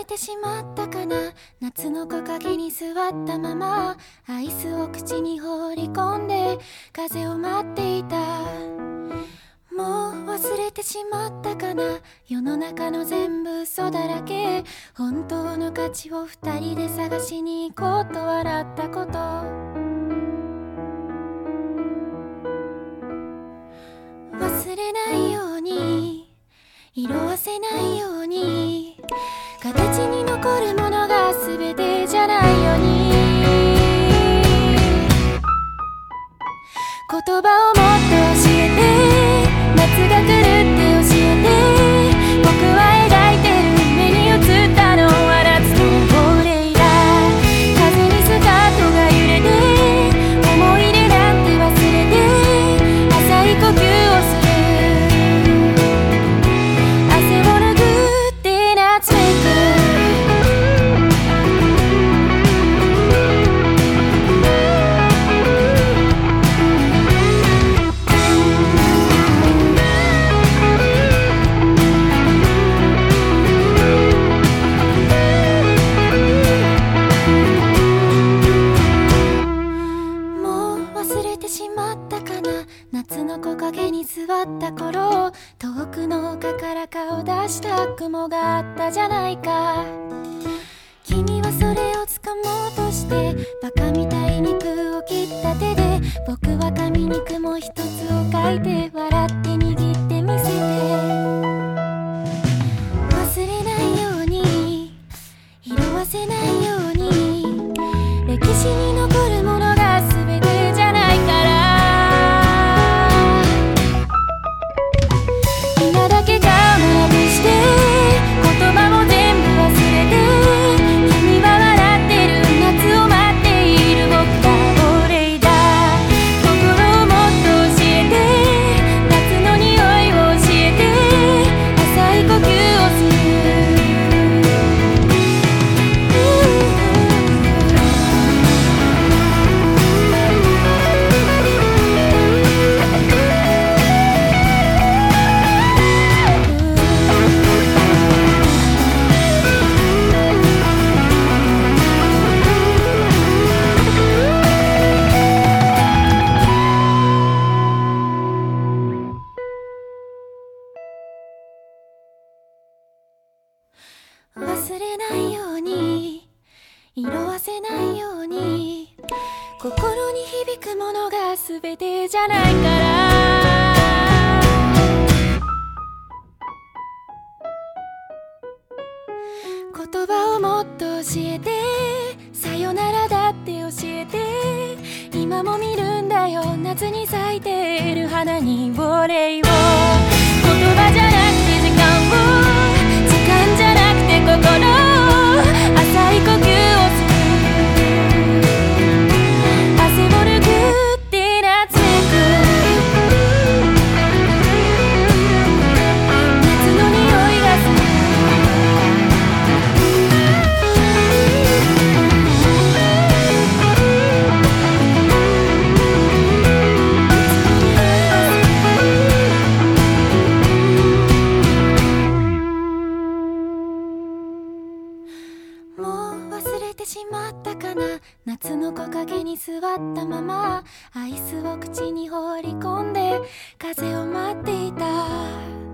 てしまったかな。夏の木陰に座ったままアイスを口に放り込んで風を待っていた。もう忘れてしまったかな。世の中の全部嘘だらけ。本当の価値を二人で探しに行こうと笑ったこと。忘れないように色褪せないように形に残るものが全てじゃないように言葉をもっと教えて夏が来るって教えて僕は描いてる目に映ったのは夏の亡霊だ。風にスカートが揺れて思い出なんて忘れて浅い呼吸をする。汗を拭って夏めく夏の木陰に座った頃遠くの丘から顔出した雲があったじゃないか。君はそれを掴もうとしてバカみたいに肉を切った手で僕は紙に雲一つを描いて笑って握ってみせて忘れないように色褪せないように歴史に残るものが全てじゃないから忘れないように色褪せないように心に響くものが全てじゃないから言葉をもっと教えてさよならだって教えて今も見るんだよ夏に咲いている花にお礼を言葉じゃなくて時間じゃなくて心浅い呼吸をする汗を拭って夏めく夏の匂いがする忘れてしまったかな。夏の木陰に座ったままアイスを口に放り込んで風を待っていた。